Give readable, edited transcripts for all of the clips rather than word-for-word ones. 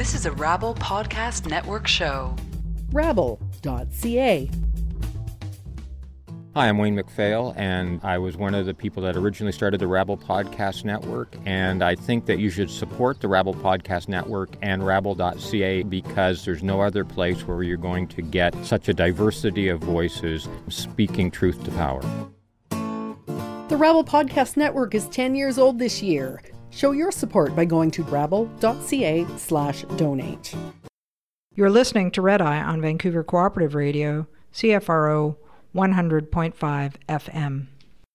This is a Rabble Podcast Network show. Rabble.ca. Hi, I'm Wayne McPhail, and I was one of the people that originally started the Rabble Podcast Network, and I think that you should support the Rabble Podcast Network and Rabble.ca because there's no other place where you're going to get such a diversity of voices speaking truth to power. The Rabble Podcast Network is 10 years old this year. Show your support by going to rabble.ca/donate. You're listening to Red Eye on Vancouver Cooperative Radio, CFRO 100.5 FM.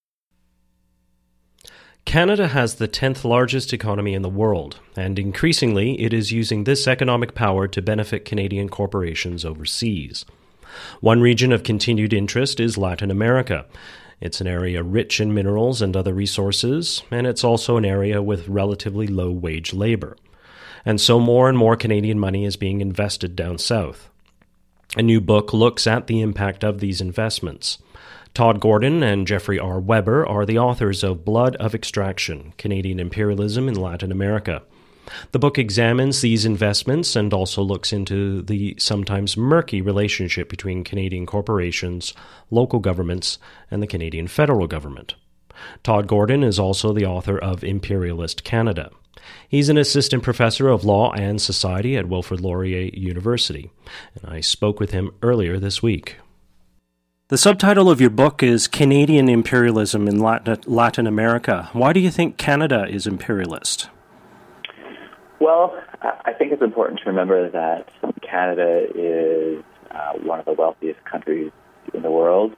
Canada has the 10th largest economy in the world, and increasingly it is using this economic power to benefit Canadian corporations overseas. One region of continued interest is Latin America. It's an area rich in minerals and other resources, and it's also an area with relatively low-wage labor. And so more and more Canadian money is being invested down south. A new book looks at the impact of these investments. Todd Gordon and Jeffrey R. Weber are the authors of Blood of Extraction, Canadian Imperialism in Latin America. The book examines these investments and also looks into the sometimes murky relationship between Canadian corporations, local governments, and the Canadian federal government. Todd Gordon is also the author of Imperialist Canada. He's an assistant professor of law and society at Wilfrid Laurier University, and I spoke with him earlier this week. The subtitle of your book is Canadian Imperialism in Latin America. Why do you think Canada is imperialist? Well, I think it's important to remember that Canada is one of the wealthiest countries in the world,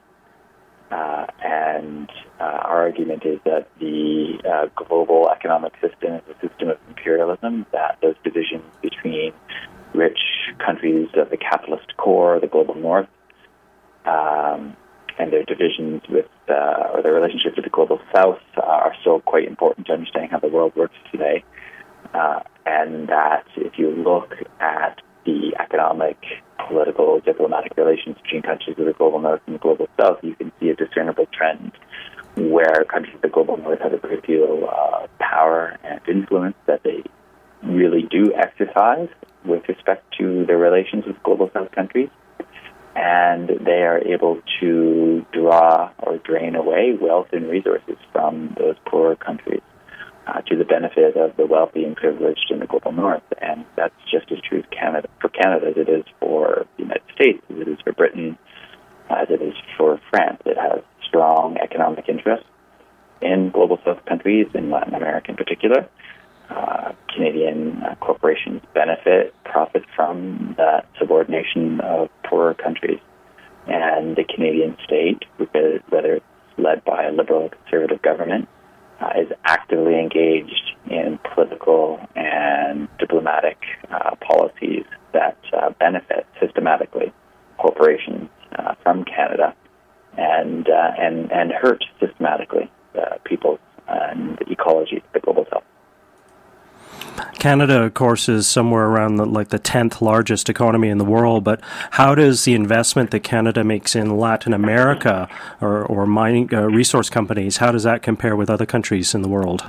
and our argument is that the global economic system is a system of imperialism, that those divisions between rich countries of the capitalist core, the global north, and their divisions with, or their relationship to the global south are still quite important to understanding how the world works today. And that if you look at the economic, political, diplomatic relations between countries of the global north and the global south, you can see a discernible trend where countries of the global north have a great deal of power and influence that they really do exercise with respect to their relations with global south countries. And they are able to draw or drain away wealth and resources from those poorer countries to the benefit of the wealthy and privileged in the global north. And that's just as true for Canada as it is for the United States, as it is for Britain, as it is for France. It has strong economic interests in global south countries, in Latin America in particular. Canadian corporations profit from that subordination of poorer countries. And the Canadian state, whether it's led by a liberal or conservative government, is actively engaged in political and diplomatic policies that benefit systematically corporations from Canada and hurt systematically peoples and the ecology of the global south. Canada, of course, is somewhere around the 10th largest economy in the world, but how does the investment that Canada makes in Latin America or mining resource companies, how does that compare with other countries in the world?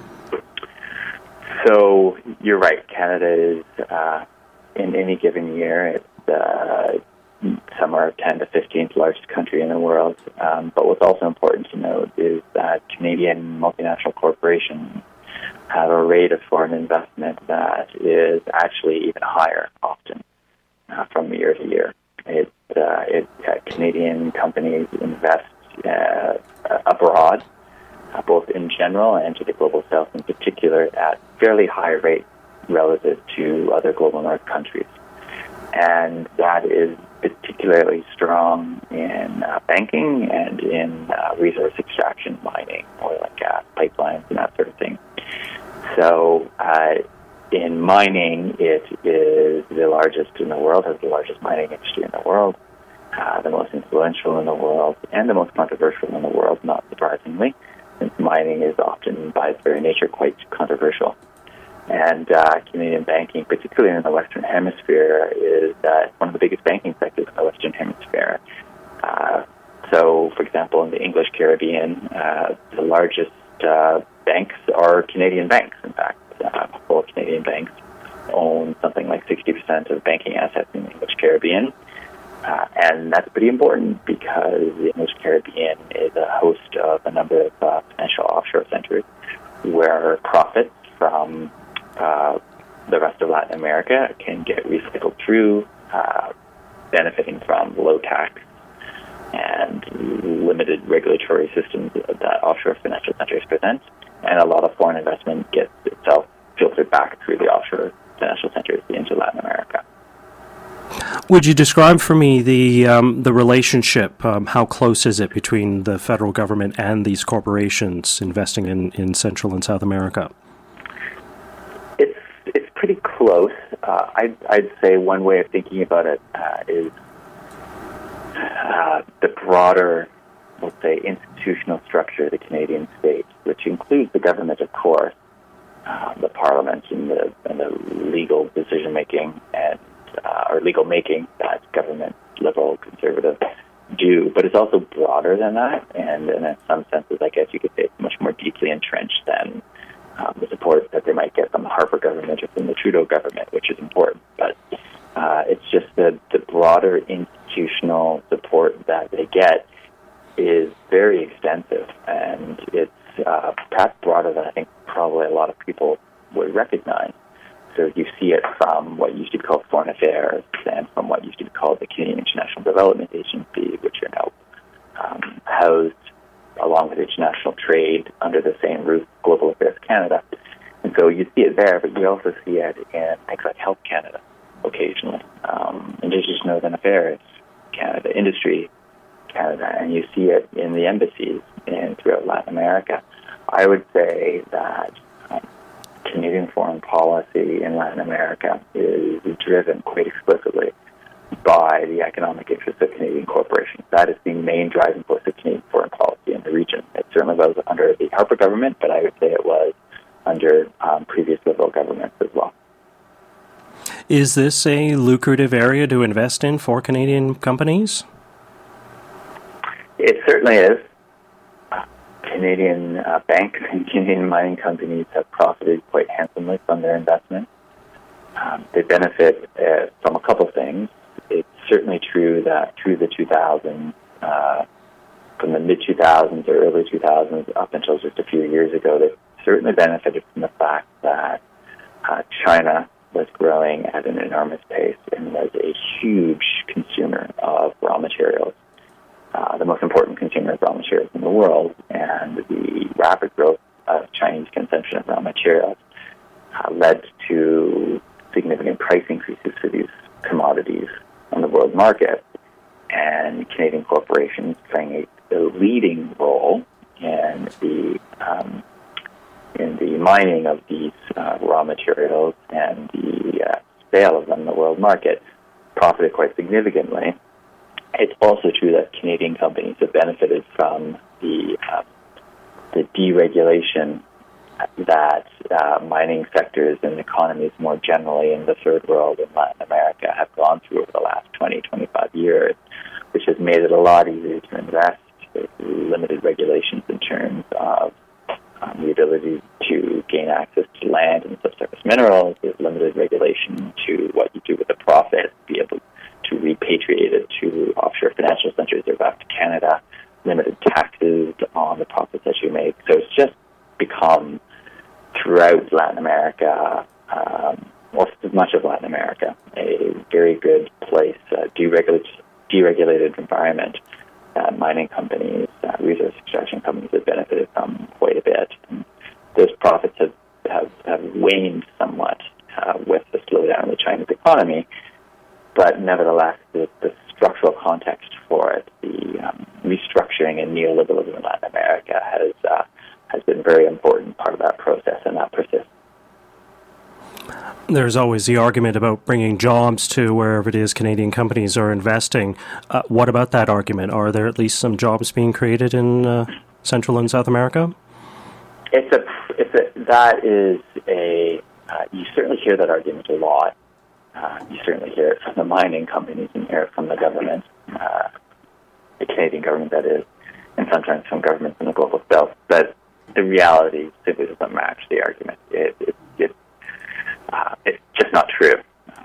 So you're right. Canada is, in any given year, it's somewhere 10th to 15th largest country in the world. But what's also important to note is that Canadian multinational corporations have a rate of foreign investment that is actually even higher often from year to year. Canadian companies invest abroad, both in general and to the global south in particular, at fairly high rates relative to other global north countries. And that is particularly strong in banking and in resource extraction, mining, oil and gas, pipelines, and that sort of thing. So in mining, it is the largest in the world, has the largest mining industry in the world, the most influential in the world, and the most controversial in the world, not surprisingly, since mining is often, by its very nature, quite controversial. And Canadian banking, particularly in the Western Hemisphere, is one of the biggest banking sectors in the Western Hemisphere. So, for example, in the English Caribbean, the largest banks are Canadian banks. In fact, all Canadian banks own something something like 60% of banking assets in the English Caribbean. And that's pretty important because the English Caribbean is a host of a number of financial offshore centers where profits from the rest of Latin America can get recycled through, benefiting from low tax and limited regulatory systems that offshore financial centers present. And a lot of foreign investment gets itself filtered back through the offshore financial centers into Latin America. Would you describe for me the relationship? How close is it between the federal government and these corporations investing in Central and South America? It's pretty close. I'd say one way of thinking about it is the broader, let's say, institutional structure of the Canadian state, which includes the government, of course, the Parliament, and the legal decision making or legal making that government, liberal, conservative, do. But it's also broader than that, and in some senses, I guess you could say it's much more deeply entrenched than the support that they might get from the Harper government or from the Trudeau government, which is important. But it's just the broader institutional support that they get is very extensive, and it's perhaps broader than I think probably a lot of people would recognize. So you see it from what used to be called Foreign Affairs and from what used to be called the Canadian International Development Agency, which are now housed along with international trade under the same roof, Global Affairs Canada. And so you see it there, but you also see it in things like Health Canada occasionally, Indigenous Northern Affairs Canada, Industry Canada, and you see it in the embassies throughout Latin America. I would say that Canadian foreign policy in Latin America is driven quite explicitly by the economic interests of Canadian corporations. That is the main driving force of Canadian foreign policy in the region. It certainly was under the Harper government, but I would say it was under previous Liberal governments as well. Is this a lucrative area to invest in for Canadian companies? It certainly is. Canadian banks and Canadian mining companies have profited quite handsomely from their investments. They benefit from a couple of things. It's certainly true that through the 2000s, from the mid-2000s or early 2000s up until just a few years ago, they certainly benefited from the fact that China was growing at an enormous pace and was a huge consumer of raw materials. The most important consumer of raw materials in the world, and the rapid growth of Chinese consumption of raw materials led to significant price increases for these commodities on the world market, and Canadian corporations playing a leading role in the mining of these raw materials and the sale of them in the world market profited quite significantly. It's also true that Canadian companies have benefited from the deregulation that mining sectors and economies more generally in the Third World and Latin America have gone through over the last 20, 25 years, which has made it a lot easier to invest. There's limited regulations in terms of the ability to gain access to land and subsurface minerals. There's limited regulation to what you do with the profit, be able to repatriate it to offshore financial centers or back to Canada, limited taxes on the profits that you make. So it's just become, throughout Latin America, or much of Latin America, a very good place, deregulated environment that mining companies, resource extraction companies have benefited from quite a bit. And those profits have waned somewhat with the slowdown of the Chinese economy, but nevertheless, the structural context for it, the restructuring and neoliberalism in Latin America has been a very important part of that process, and that persists. There's always the argument about bringing jobs to wherever it is Canadian companies are investing. What about that argument? Are there at least some jobs being created in Central and South America? You certainly hear that argument a lot. You certainly hear it from the mining companies and hear it from the government, the Canadian government, that is, and sometimes from governments in the global south. But the reality simply doesn't match the argument. It's just not true.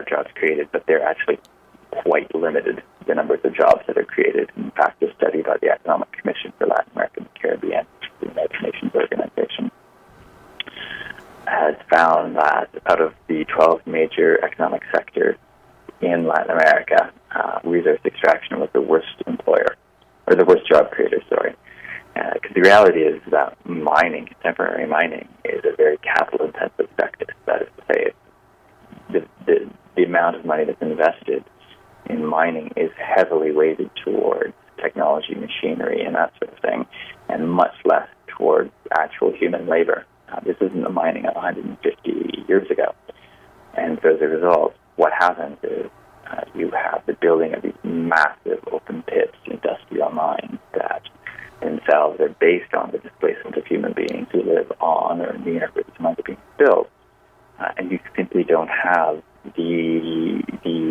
jobs created, but they're actually quite limited, the numbers of jobs that are created. In fact, a study by the Economic Commission for Latin America and the Caribbean, the United Nations Organization, has found that out of the 12 major economic sectors in Latin America, resource extraction was the worst employer, or the worst job creator, sorry. Because the reality is that mining, contemporary mining, is a very capital-intensive sector. That is to say, the amount of money that's invested in mining is heavily weighted towards technology, machinery, and that sort of thing, and much less towards actual human labor. This isn't the mining of 150 years ago. And so as a result, what happens is you have the building of these massive open pits, industrial mines that themselves are based on the displacement of human beings who live on or near where these mines are being built. And you simply don't have the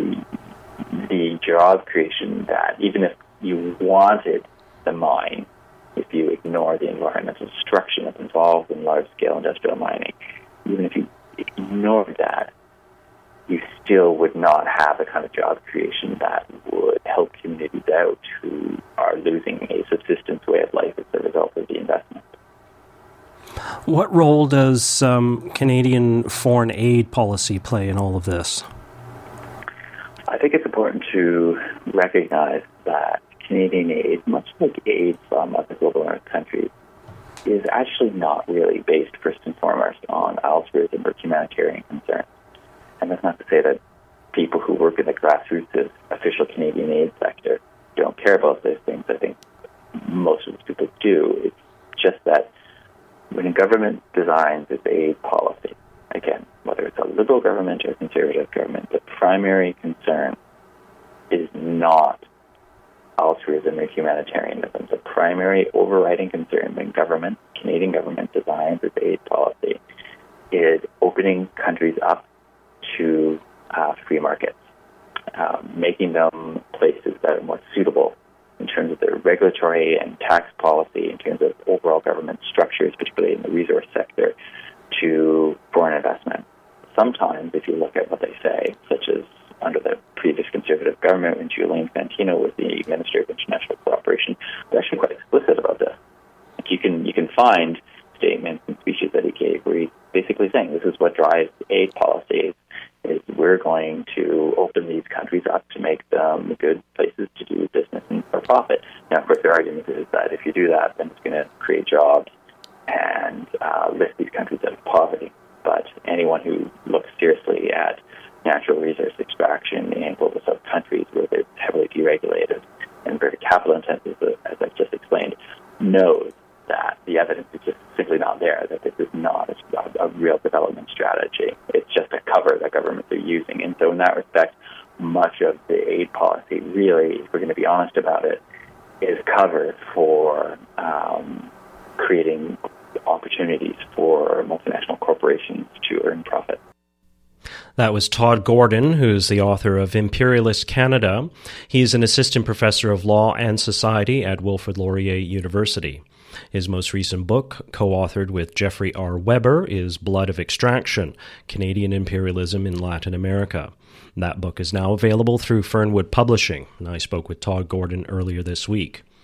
job creation that, even if you wanted the mine, if you ignore the environmental destruction that's involved in large-scale industrial mining, even if you ignored that, you still would not have the kind of job creation that would help communities out who are losing a subsistence way of life as a result of the investment. What role does Canadian foreign aid policy play in all of this? I think it's important to recognize that Canadian aid, much like aid from other global north countries, is actually not really based first and foremost on altruism or humanitarian concern. And that's not to say that people who work in the grassroots of official Canadian aid sector don't care about those things. I think most of these people do. It's just that when a government designs its aid policy, again, whether it's a liberal government or a conservative government, the primary concern is not altruism or humanitarianism. The primary overriding concern when Canadian government designs its aid policy is opening countries up to free markets, making them places that are more suitable in terms of their regulatory and tax policy, in terms of overall government structures, particularly in the resource sector, to foreign investment. Sometimes, if you look at what they say, such as under the previous conservative government, when Julian Fantino was the Minister of International Cooperation, they're actually quite explicit about this. Like you can find statements and speeches that he gave where he's basically saying this is what drives aid policies, is we're going to open these countries up to make them good places to do business and for profit. Now, of course, their argument is that if you do that, then it's going to create jobs and lift these countries out of poverty. But anyone who looks seriously at natural resource extraction in global south countries where they're heavily deregulated and very capital intensive, as I've just explained, knows that the evidence is just simply not there, that this is not a real development strategy. It's just a cover that governments are using. And so in that respect, much of the aid policy really, if we're going to be honest about it, is covered for creating opportunities for multinational corporations to earn profit. That was Todd Gordon, who's the author of Imperialist Canada. He's an assistant professor of law and society at Wilfrid Laurier University. His most recent book, co-authored with Jeffrey R. Weber, is Blood of Extraction, Canadian Imperialism in Latin America. That book is now available through Fernwood Publishing, and I spoke with Todd Gordon earlier this week.